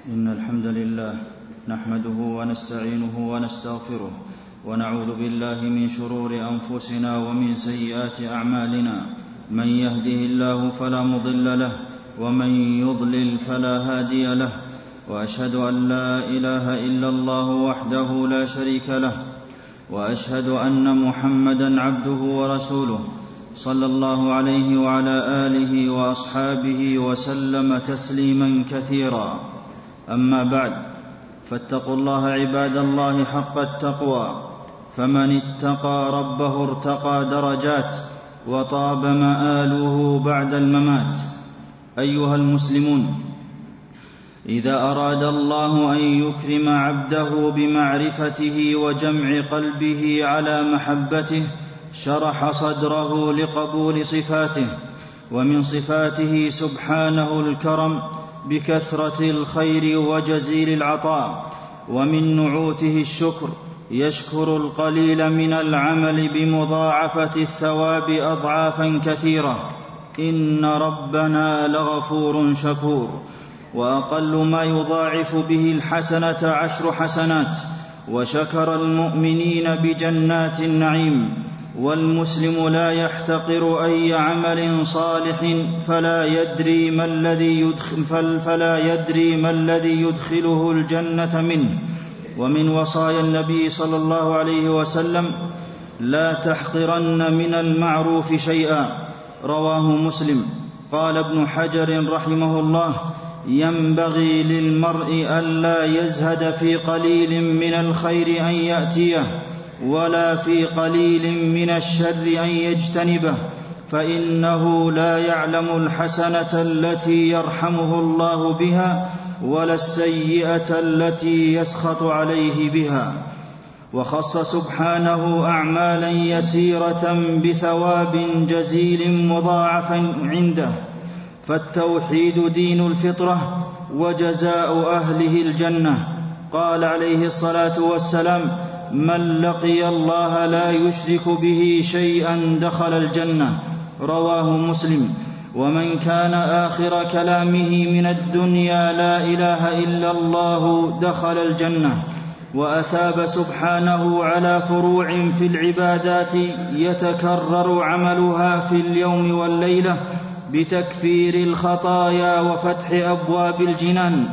إن الحمد لله نحمده ونستعينه ونستغفره ونعوذ بالله من شرور أنفسنا ومن سيئات أعمالنا. من يهده الله فلا مضل له ومن يضلل فلا هادي له، وأشهد أن لا إله إلا الله وحده لا شريك له، وأشهد أن محمدًا عبده ورسوله صلى الله عليه وعلى آله وأصحابه وسلم تسليمًا كثيرا. أما بعد، فاتقوا الله عباد الله حق التقوى، فمن اتقى ربه ارتقى درجات وطاب مآله بعد الممات. أيها المسلمون، إذا أراد الله أن يكرم عبده بمعرفته وجمع قلبه على محبته شرح صدره لقبول صفاته، ومن صفاته سبحانه الكرم بكثرة الخير وجزيل العطاء، ومن نعوته الشكر، يشكر القليل من العمل بمضاعفة الثواب أضعافا كثيرة. إن ربنا لغفور شكور. وأقل ما يضاعف به الحسنة 10 حسنات، وشكر المؤمنين بجنات النعيم. والمسلم لا يحتقر أي عمل صالح فلا يدري ما الذي يدخله الجنة منه. ومن وصايا النبي صلى الله عليه وسلم: لا تحقرن من المعروف شيئا. رواه مسلم. قال ابن حجر رحمه الله: ينبغي للمرء ألا يزهد في قليل من الخير أن يأتيه، ولا في قليل من الشر أن يجتنبه، فإنه لا يعلم الحسنة التي يرحمه الله بها ولا السيئة التي يسخط عليه بها. وخص سبحانه أعمالا يسيرة بثواب جزيل مضاعف عنده، فالتوحيد دين الفطرة وجزاء أهله الجنة. قال عليه الصلاة والسلام: من لقي الله لا يشرك به شيئا دخل الجنة. رواه مسلم. ومن كان آخر كلامه من الدنيا لا إله إلا الله دخل الجنة. وأثاب سبحانه على فروع في العبادات يتكرر عملها في اليوم والليلة بتكفير الخطايا وفتح أبواب الجنان،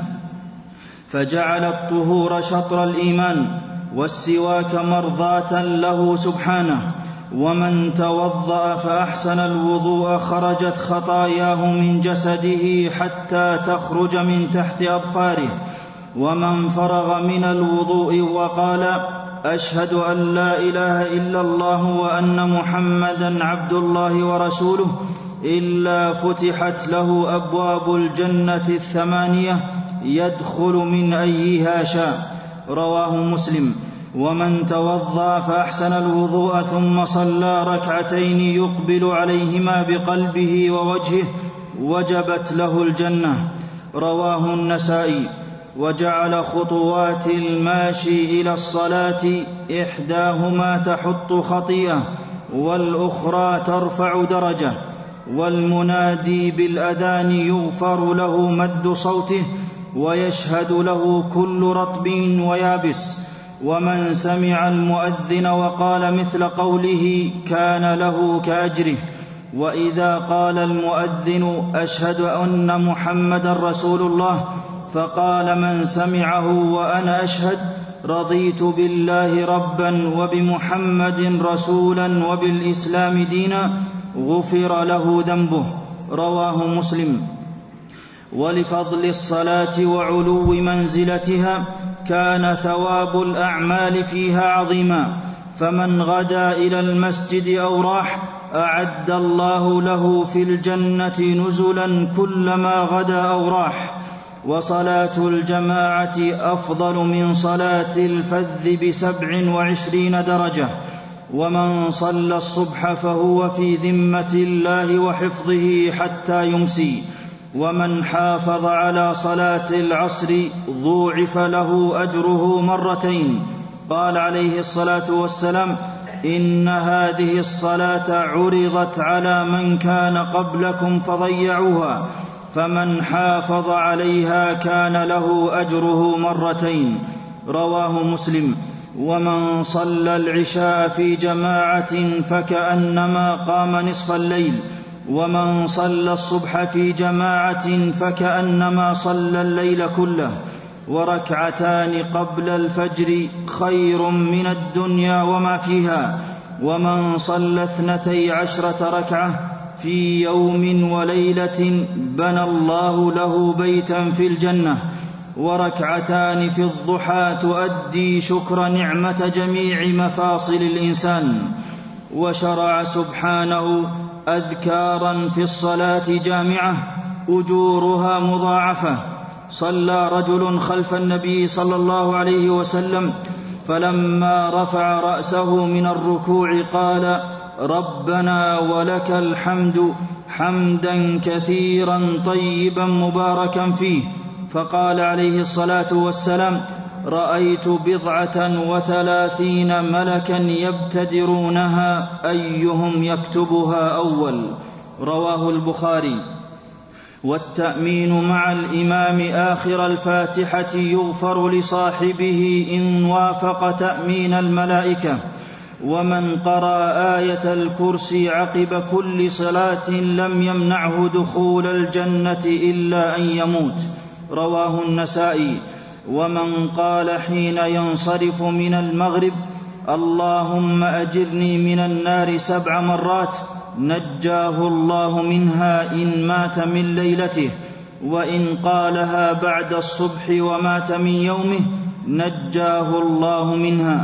فجعل الطهور شطر الإيمان، والسواك مرضاة له سبحانه. ومن توضأ فأحسن الوضوء خرجت خطاياه من جسده حتى تخرج من تحت أظفاره. ومن فرغ من الوضوء وقال: أشهد أن لا إله إلا الله وأن محمدًا عبد الله ورسوله، إلا فتحت له أبواب الجنة 8 يدخل من أيها شاء. رواه مسلم. ومن توضأ فأحسن الوضوء ثم صلى 2 يقبل عليهما بقلبه ووجهه وجبت له الجنة. رواه النسائي. وجعل خطوات الماشي إلى الصلاة إحداهما تحط خطيئة والأخرى ترفع درجة. والمنادي بالأذان يغفر له مد صوته ويشهد له كل رطب ويابس. ومن سمع المؤذن وقال مثل قوله كان له كأجره. وإذا قال المؤذن: أشهد أن محمدًا رسول الله، فقال من سمعه وأنا أشهد: رضيت بالله ربًا وبمحمد رسولًا وبالإسلام دينًا، غفر له ذنبه. رواه مسلم. ولفضل الصلاة وعلو منزلتها كان ثواب الأعمال فيها عظيما، فمن غدا إلى المسجد أو راح أعد الله له في الجنة نزلا كلما غدا أو راح. وصلاة الجماعة أفضل من صلاة الفذ 27 درجة. ومن صلى الصبح فهو في ذمة الله وحفظه حتى يمسي. ومن حافظ على صلاة العصر ضوعف له أجره 2. قال عليه الصلاة والسلام: إن هذه الصلاة عرضت على من كان قبلكم فضيعوها، فمن حافظ عليها كان له أجره مرتين. رواه مسلم. ومن صلى العشاء في جماعة فكأنما قام نصف الليل، ومن صلى الصبح في جماعة فكأنما صلى الليل كله، وركعتان قبل الفجر خير من الدنيا وما فيها، ومن صلى 12 ركعة في يوم وليلة بنى الله له بيتا في الجنة، وركعتان في الضحى تؤدي شكر نعمة جميع مفاصل الإنسان. وشرع سبحانه أذكارا في الصلاة جامعة أجورها مضاعفة. صلى رجل خلف النبي صلى الله عليه وسلم، فلما رفع رأسه من الركوع قال: ربنا ولك الحمد حمدا كثيرا طيبا مباركا فيه. فقال عليه الصلاة والسلام: رأيت 37 ملكا يبتدرونها أيهم يكتبها أول. رواه البخاري. والتأمين مع الإمام آخر الفاتحة يغفر لصاحبه إن وافق تأمين الملائكة. ومن قرأ آية الكرسي عقب كل صلاة لم يمنعه دخول الجنة إلا أن يموت. رواه النسائي. ومن قال حين ينصرف من المغرب: اللهم أجرني من النار 7 مرات، نجاه الله منها إن مات من ليلته. وإن قالها بعد الصبح ومات من يومه نجاه الله منها.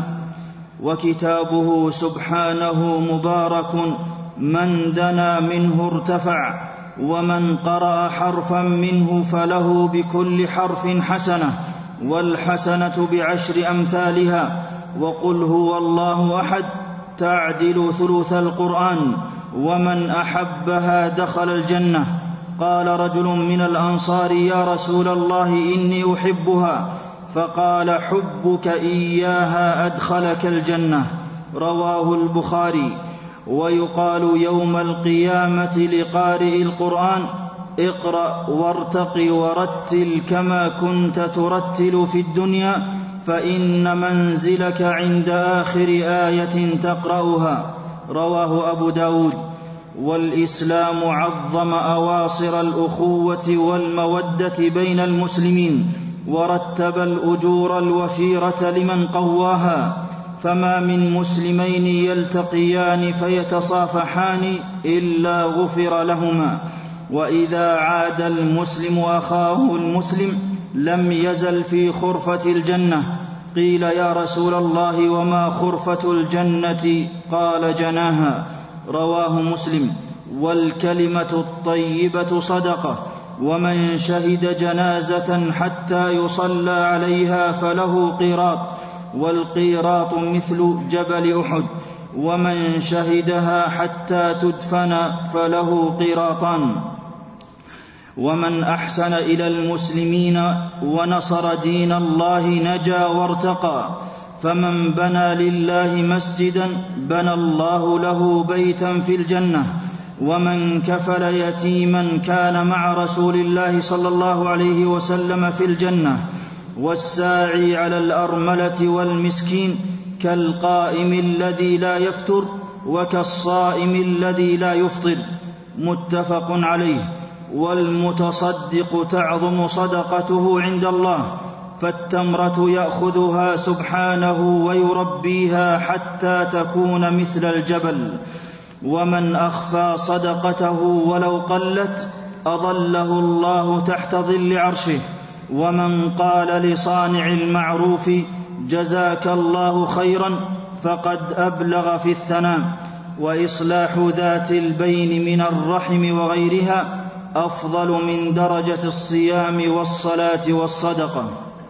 وكتابه سبحانه مبارك، من دنا منه ارتفع، ومن قرأ حرفا منه فله بكل حرف حسنة، والحسنة ب10 أمثالها. وقل هو الله أحد تعدل ثلث القرآن، ومن أحبها دخل الجنة. قال رجل من الأنصار: يا رسول الله إني أحبها. فقال: حبك إياها أدخلك الجنة. رواه البخاري. ويقال يوم القيامة لقارئ القرآن: اقرأ وارتق ورتل كما كنت ترتل في الدنيا، فإن منزلك عند آخر آية تقرأها. رواه أبو داود. والإسلام عظم أواصر الأخوة والمودة بين المسلمين، ورتب الأجور الوفيرة لمن قواها. فما من مسلمين يلتقيان فيتصافحان إلا غفر لهما. وإذا عاد المسلم أخاه المسلم لم يزل في خرفة الجنة. قيل: يا رسول الله وما خرفة الجنة؟ قال: جناها. رواه مسلم. والكلمة الطيبة صدقة، ومن شهد جنازة حتى يصلى عليها فله قيراط، والقيراط مثل جبل أحد، ومن شهدها حتى تدفن فله قيراطان. ومن أحسن إلى المسلمين ونصر دين الله نجا وارتقى. فمن بنى لله مسجدا بنى الله له بيتا في الجنة. ومن كفل يتيما كان مع رسول الله صلى الله عليه وسلم في الجنة. والساعي على الأرملة والمسكين كالقائم الذي لا يفتر وكالصائم الذي لا يفطر. متفق عليه. والمتصدق تعظم صدقته عند الله، فالتمرة يأخذها سبحانه ويربيها حتى تكون مثل الجبل. ومن أخفى صدقته ولو قلت أظله الله تحت ظل عرشه. ومن قال لصانع المعروف: جزاك الله خيرا، فقد أبلغ في الثناء. وإصلاح ذات البين من الرحم وغيرها أفضل من درجة الصيام والصلاة والصدقة.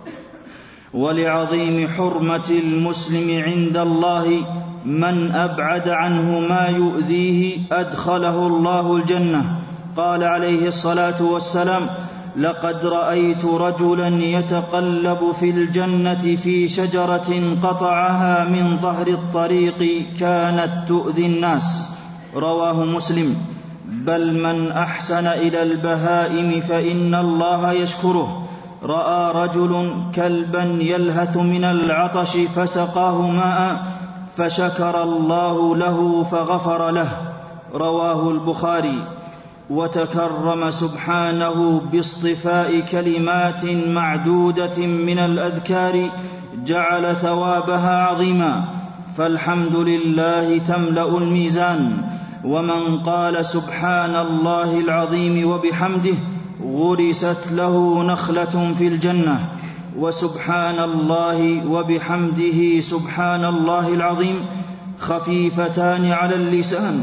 ولعظيم حرمة المسلم عند الله من أبعد عنه ما يؤذيه أدخله الله الجنة. قال عليه الصلاة والسلام: لقد رأيت رجلا يتقلب في الجنة في شجرة قطعها من ظهر الطريق كانت تؤذي الناس. رواه مسلم. بل من أحسن إلى البهائم فإن الله يشكره. رأى رجل كلبا يلهث من العطش فسقاه ماء فشكر الله له فغفر له. رواه البخاري. وتكرم سبحانه باصطفاء كلمات معدودة من الأذكار جعل ثوابها عظيما، فالحمد لله تملأ الميزان. ومن قال سبحان الله العظيم وبحمده غرست له نخلة في الجنة. وسبحان الله وبحمده سبحان الله العظيم خفيفتان على اللسان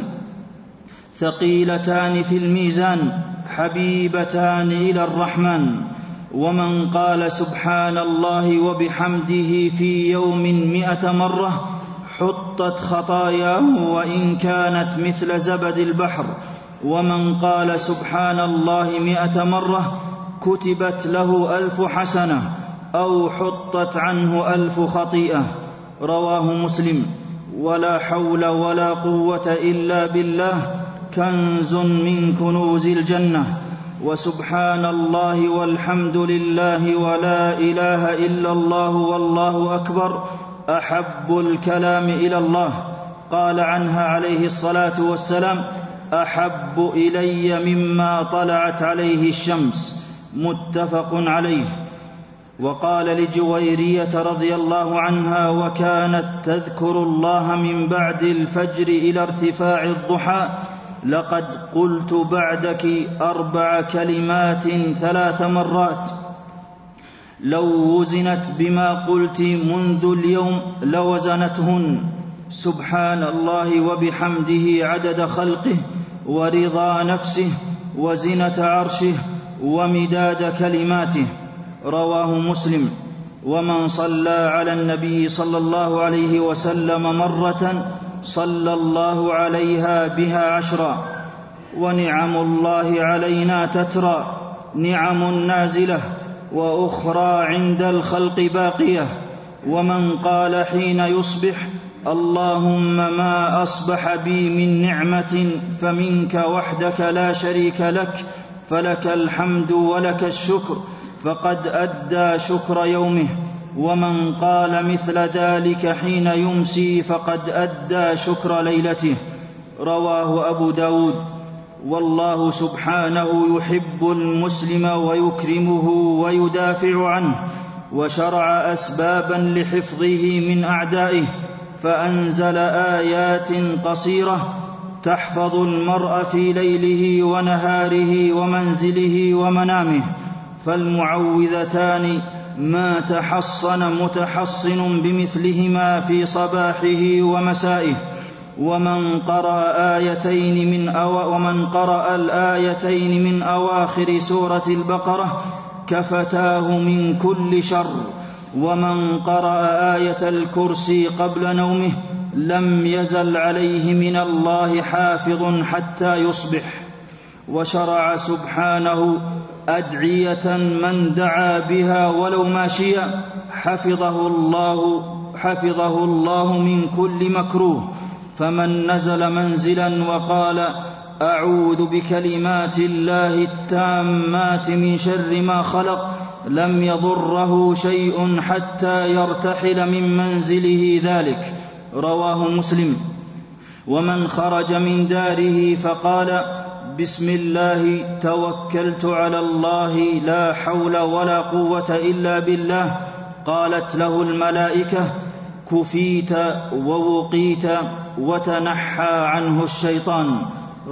ثقيلتان في الميزان حبيبتان إلى الرحمن. ومن قال سبحان الله وبحمده في يوم 100 مرة حطت خطاياه وإن كانت مثل زبد البحر. ومن قال سبحان الله 100 مرة كتبت له 1000 حسنة أو حطت عنه 1000 خطيئة. رواه مسلم. ولا حول ولا قوة إلا بالله كنز من كنوز الجنة. وسبحان الله والحمد لله ولا إله إلا الله والله أكبر أحب الكلام إلى الله. قال عنها عليه الصلاة والسلام: أحب إلي مما طلعت عليه الشمس. متفق عليه. وقال لجويرية رضي الله عنها وكانت تذكر الله من بعد الفجر إلى ارتفاع الضحى: لقد قلت بعدك 4 كلمات 3 مرات لو وزنت بما قلت منذ اليوم لوزنتهن: سبحان الله وبحمده عدد خلقه ورضا نفسه وزنة عرشه ومداد كلماته. رواه مسلم. ومن صلى على النبي صلى الله عليه وسلم مرة صلى الله عليها بها 10. ونعم الله علينا تترى: نعم نازلة وأخرى عند الخلق باقية. ومن قال حين يصبح: اللهم ما أصبح بي من نعمة فمنك وحدك لا شريك لك فلك الحمد ولك الشكر، فقد أدى شكر يومه. ومن قال مثل ذلك حين يمسي فقد أدى شكر ليلته. رواه أبو داود. والله سبحانه يحب المسلم ويكرمه ويدافع عنه، وشرع أسبابا لحفظه من أعدائه، فأنزل آيات قصيرة تحفظ المرء في ليله ونهاره ومنزله ومنامه. فالمعوذتان ما تحصن متحصن بمثلهما في صباحه ومسائه. ومن قرأ الآيتين من أواخر سورة البقرة كفتاه من كل شر. ومن قرأ آية الكرسي قبل نومه لم يزل عليه من الله حافظ حتى يصبح. وشرع سبحانه أدعية من دعا بها ولو ماشيا حفظه الله من كل مكروه. فمن نزل منزلا وقال: أعوذ بكلمات الله التامات من شر ما خلق، لم يضره شيء حتى يرتحل من منزله ذلك. رواه مسلم. ومن خرج من داره فقال: بسم الله توكلت على الله لا حول ولا قوة إلا بالله، قالت له الملائكة: كفيت ووقيت وتنحى عنه الشيطان.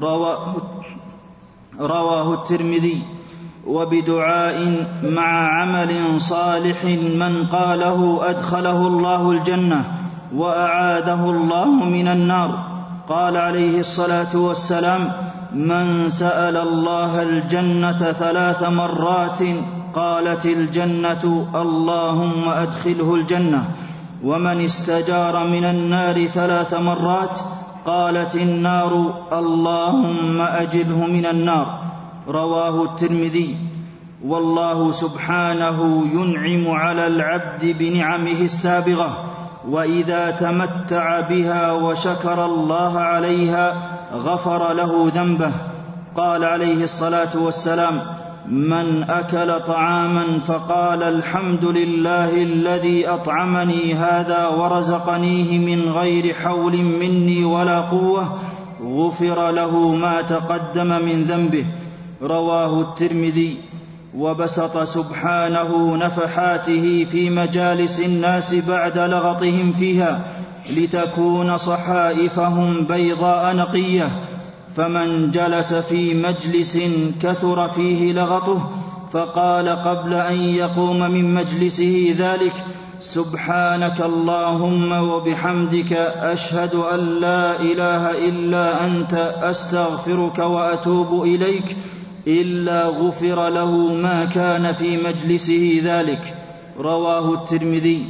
رواه الترمذي. وبدعاء مع عمل صالح من قاله أدخله الله الجنة وأعاذه الله من النار. قال عليه الصلاة والسلام: من سأل الله الجنة 3 مرات قالت الجنة: اللهم أدخله الجنة. ومن استجار من النار 3 مرات قالت النار: اللهم أجره من النار. رواه الترمذي. والله سبحانه ينعم على العبد بنعمه السابغة، وإذا تمتع بها وشكر الله عليها غفر له ذنبه. قال عليه الصلاة والسلام: من أكل طعاما فقال الحمد لله الذي أطعمني هذا ورزقنيه من غير حول مني ولا قوة، غفر له ما تقدم من ذنبه. رواه الترمذي. وبسط سبحانه نفحاته في مجالس الناس بعد لغطهم فيها لتكون صحائفهم بيضاء نقية، فمن جلس في مجلس كثر فيه لغطه فقال قبل أن يقوم من مجلسه ذلك: سبحانك اللهم وبحمدك أشهد أن لا إله إلا أنت أستغفرك وأتوب إليك، إلا غفر له ما كان في مجلسه ذلك. رواه الترمذي.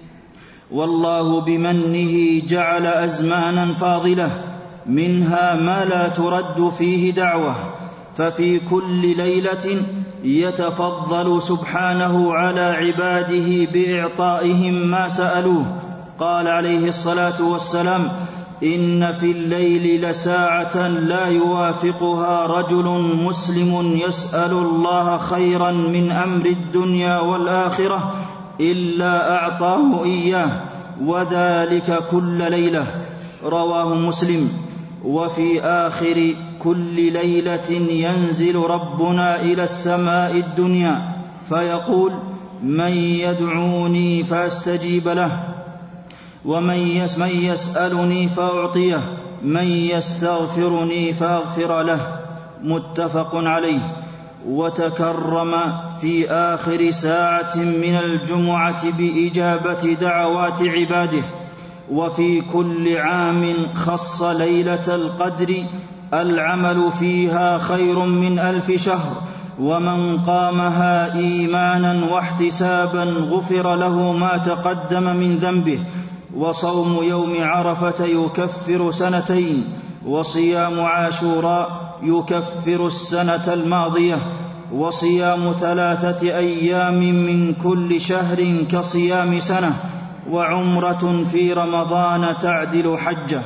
والله بمنه جعل أزمانا فاضلة منها ما لا ترد فيه دعوة، ففي كل ليلة يتفضل سبحانه على عباده بإعطائهم ما سألوه. قال عليه الصلاة والسلام: إن في الليل لساعة لا يوافقها رجل مسلم يسأل الله خيرا من أمر الدنيا والآخرة إلا أعطاه إياه، وذلك كل ليلة. رواه مسلم. وفي آخر كل ليلة ينزل ربنا إلى السماء الدنيا فيقول: من يدعوني فأستجيب له، ومن يسألني فأعطيه، من يستغفرني فأغفر له. متفق عليه. وتكرم في آخر ساعة من الجمعة بإجابة دعوات عباده. وفي كل عام خص ليلة القدر العمل فيها خير من 1000 شهر، ومن قامها إيمانا واحتسابا غفر له ما تقدم من ذنبه. وصوم يوم عرفة يكفر 2 وصيام عاشوراء يكفر السنة الماضية، وصيام 3 أيام من كل شهر كصيام سنة، وعمرة في رمضان تعدل حجة.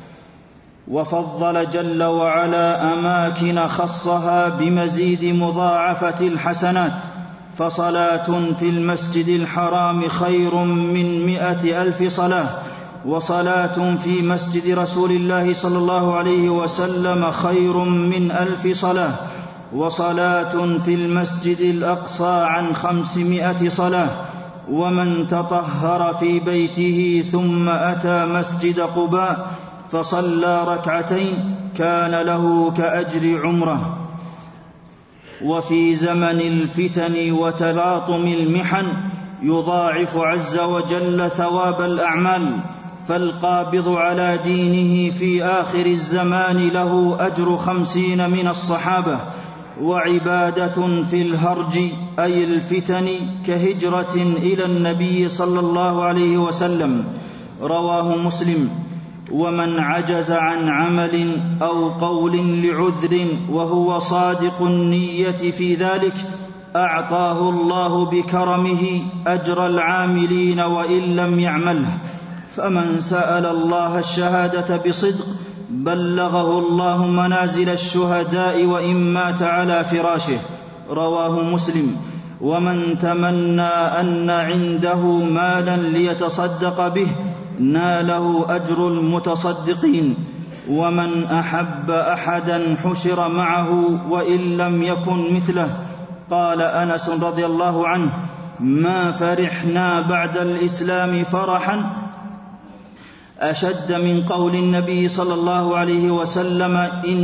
وفضل جل وعلا أماكن خصها بمزيد مضاعفة الحسنات، فصلاة في المسجد الحرام خير من 100,000 صلاة، وصلاة في مسجد رسول الله صلى الله عليه وسلم خير من 1000 صلاة، وصلاة في المسجد الأقصى عن 500 صلاة. ومن تطهر في بيته ثم أتى مسجد قباء فصلى 2 كان له كأجر عمره. وفي زمن الفتن وتلاطم المحن يضاعف عز وجل ثواب الأعمال، فالقابض على دينه في آخر الزمان له أجر 50 من الصحابة. وعبادة في الهرج أي الفتن كهجرة إلى النبي صلى الله عليه وسلم. رواه مسلم. ومن عجز عن عمل أو قول لعذر وهو صادق النية في ذلك أعطاه الله بكرمه أجر العاملين وإن لم يعمله. فمن سأل الله الشهادة بصدق بلغه الله منازل الشهداء وإن مات على فراشه. رواه مسلم. ومن تمنى أن عنده مالا ليتصدق به ناله أجر المتصدقين. ومن أحب أحدا حشر معه وإن لم يكن مثله. قال أنس رضي الله عنه: ما فرحنا بعد الإسلام فرحا أشد من قول النبي صلى الله عليه وسلم: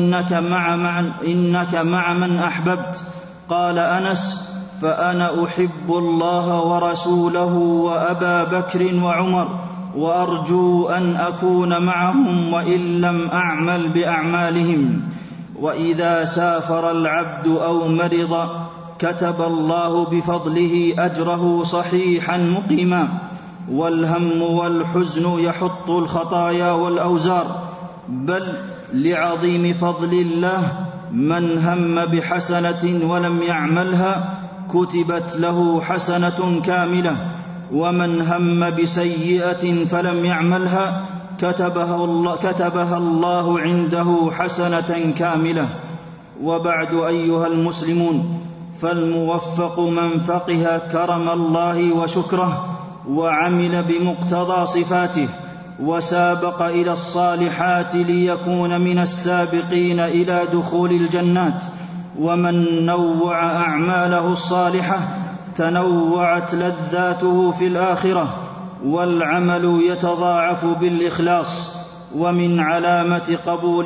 إنك مع من أحببت. قال أنس: فأنا أحب الله ورسوله وأبا بكر وعمر، وأرجو أن أكون معهم وإن لم أعمل بأعمالهم. وإذا سافر العبد أو مرض كتب الله بفضله أجره صحيحا مقيما. والهم والحزن يحط الخطايا والأوزار، بل لعظيم فضل الله من هم بحسنة ولم يعملها كتبت له حسنة كاملة، ومن هم بسيئة فلم يعملها كتبها الله عنده حسنة كاملة. وبعد أيها المسلمون، فالموفق من فقه كرم الله وشكره وعمل بمقتضى صفاته وسابق إلى الصالحات ليكون من السابقين إلى دخول الجنات. ومن نوع أعماله الصالحة تنوعت لذاته في الآخرة، والعمل يتضاعف بالإخلاص. ومن علامة قبول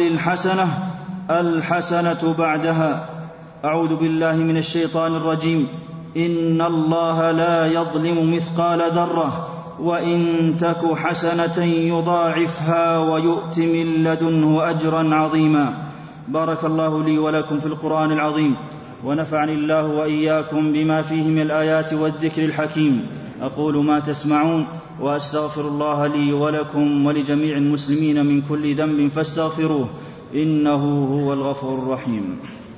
الحسنة بعدها. أعوذ بالله من الشيطان الرجيم. إن الله لا يظلم مثقال ذرة وإن تك حسنة يضاعفها ويؤت من لدنه أجرا عظيما. بارك الله لي ولكم في القرآن العظيم، ونفعني الله وإياكم بما فيه من الآيات والذكر الحكيم. أقول ما تسمعون، وأستغفر الله لي ولكم ولجميع المسلمين من كل ذنب فاستغفروه، إنه هو الغفور الرحيم.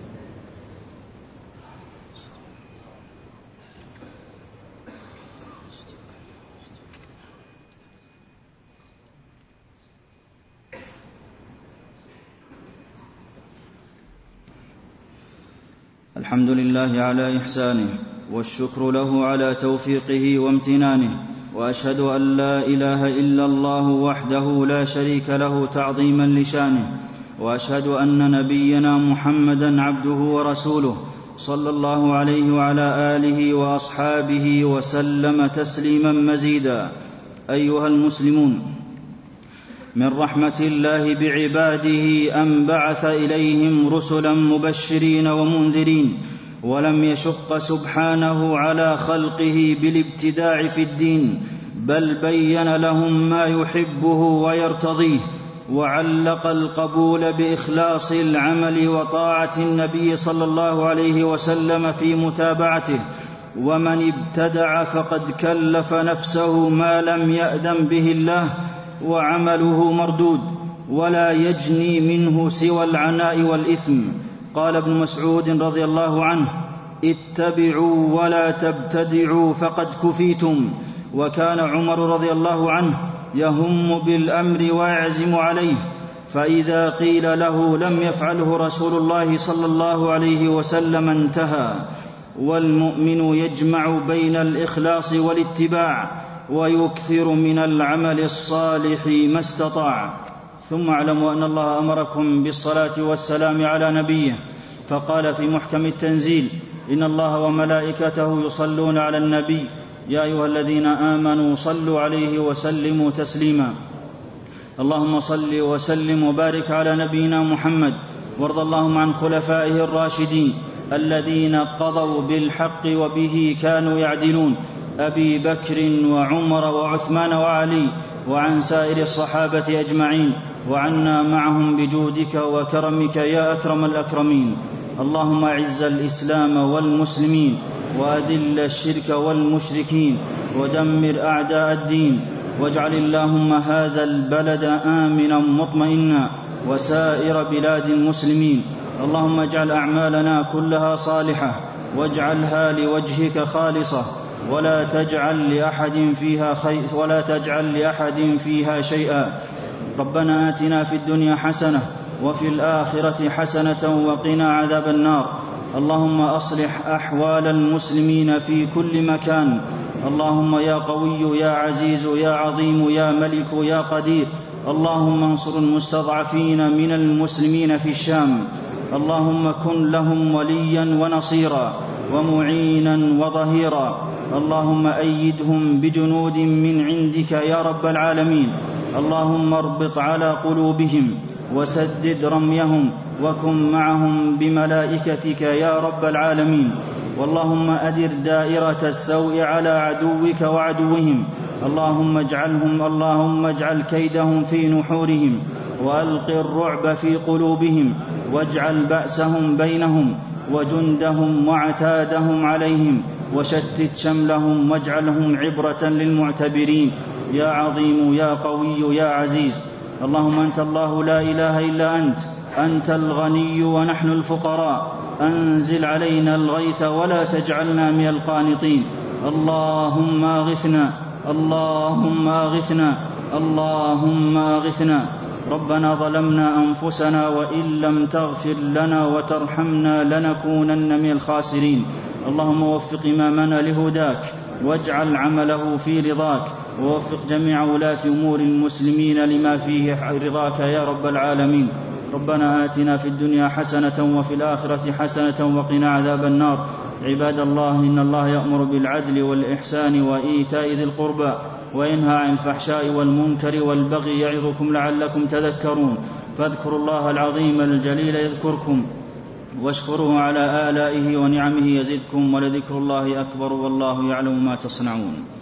الحمد لله على إحسانه، والشكر له على توفيقه وامتنانه، وأشهد أن لا إله إلا الله وحده لا شريك له تعظيما لشانه، وأشهد أن نبينا محمدا عبده ورسوله صلى الله عليه وعلى آله وأصحابه وسلم تسليما مزيدا. أيها المسلمون، من رحمة الله بعباده أن بعث إليهم رسلا مبشرين ومنذرين، ولم يشق سبحانه على خلقه بالابتداع في الدين، بل بين لهم ما يحبه ويرتضيه، وعلق القبول بإخلاص العمل وطاعة النبي صلى الله عليه وسلم في متابعته. ومن ابتدع فقد كلف نفسه ما لم يأذن به الله، وعمله مردود ولا يجني منه سوى العناء والإثم. قال ابن مسعود رضي الله عنه: اتبعوا ولا تبتدعوا فقد كفيتم. وكان عمر رضي الله عنه يهم بالأمر ويعزم عليه، فإذا قيل له لم يفعله رسول الله صلى الله عليه وسلم انتهى. والمؤمن يجمع بين الإخلاص والاتباع، ويكثر من العمل الصالح ما استطاع. ثم اعلموا أن الله أمركم بالصلاة والسلام على نبيه، فقال في محكم التنزيل: إن الله وملائكته يصلون على النبي يا أيها الذين آمنوا صلوا عليه وسلموا تسليما. اللهم صل وسلم وبارك على نبينا محمد، وارض اللهم عن خلفائه الراشدين الذين قضوا بالحق وبه كانوا يعدلون، أبي بكر وعمر وعثمان وعلي، وعن سائر الصحابة أجمعين، وعنا معهم بجودك وكرمك يا أكرم الأكرمين. اللهم أعز الإسلام والمسلمين، وأذل الشرك والمشركين، ودمر أعداء الدين، واجعل اللهم هذا البلد آمنا مطمئنا، وسائر بلاد المسلمين. اللهم اجعل أعمالنا كلها صالحة، واجعلها لوجهك خالصة، ولا تجعل لأحد فيها شيئا. ربنا آتنا في الدنيا حسنة وفي الآخرة حسنة وقنا عذاب النار. اللهم أصلح أحوال المسلمين في كل مكان. اللهم يا قوي يا عزيز يا عظيم يا ملك يا قدير، اللهم انصر المستضعفين من المسلمين في الشام. اللهم كن لهم وليا ونصيرا ومعينا وظهيرا. اللهم أيدهم بجنود من عندك يا رب العالمين. اللهم اربط على قلوبهم وسدد رميهم، وكن معهم بملائكتك يا رب العالمين. واللهم أدر دائرة السوء على عدوك وعدوهم. اللهم اجعل كيدهم في نحورهم، وألق الرعب في قلوبهم، واجعل بأسهم بينهم وجندهم وعتادهم عليهم، وشتت شملهم، واجعلهم عبرة للمعتبرين يا عظيم يا قوي يا عزيز. اللهم أنت الله لا إله إلا أنت الغني ونحن الفقراء، أنزل علينا الغيث ولا تجعلنا من القانطين. اللهم أغثنا اللهم أغثنا اللهم أغثنا. ربنا ظلمنا أنفسنا وإن لم تغفر لنا وترحمنا لنكونن من الخاسرين. اللهم وفق إمامنا لهداك واجعل عمله في رضاك، ووفق جميع ولاة أمور المسلمين لما فيه رضاك يا رب العالمين. ربنا آتنا في الدنيا حسنة وفي الآخرة حسنة وقنا عذاب النار. عباد الله، إن الله يأمر بالعدل والإحسان وإيتاء ذي القربى وينهى عن الفحشاء والمنكر والبغي يعظكم لعلكم تذكرون. فاذكروا الله العظيم الجليل يذكركم، واشكروه على آلائه ونعمه يزدكم، ولذكر الله أكبر والله يعلم ما تصنعون.